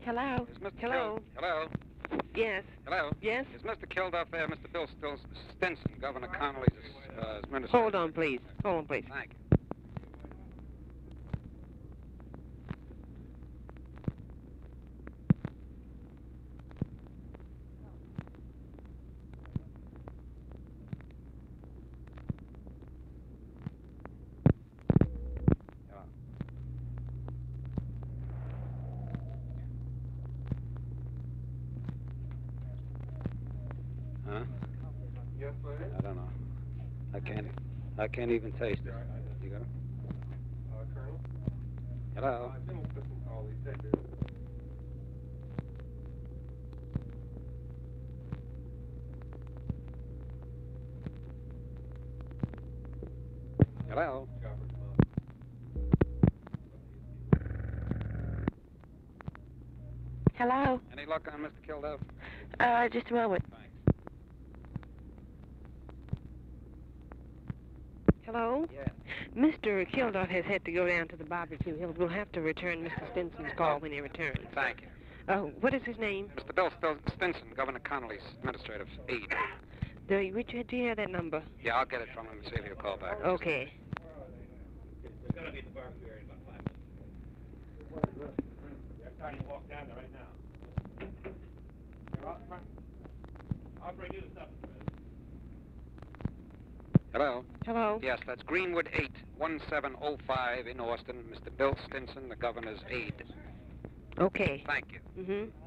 Hello? Is Mr. Hello? Hello? Yes. Hello? Yes? Is Mr. Kilduff there? Mr. Bill Stinson, Governor Connolly's administrator. Hold on, please. Hold on, please. Thank you. Huh? I don't know. I can't even taste it. You got it? Colonel? Hello? General Stinson called. He said Hello? Hello? Any luck on Mr. Kilduff? Just a moment. Thanks. Hello? Yeah. Mr. Kilduff has had to go down to the barbecue. We'll have to return Mr. Stinson's call when he returns. Thank you. What is his name? Mr. Bill Stinson, Governor Connolly's administrative aide. Do you have that number? Yeah, I'll get it from him and see if he'll call back. Okay. we're going to be at the barbecue area in about 5 minutes. They're starting to walk down there right now. You're out front. I'll bring you the stuff. Hello? Hello? Yes, that's Greenwood 81705 in Austin. Mr. Bill Stinson, the governor's aide. Okay. Thank you. Mm-hmm.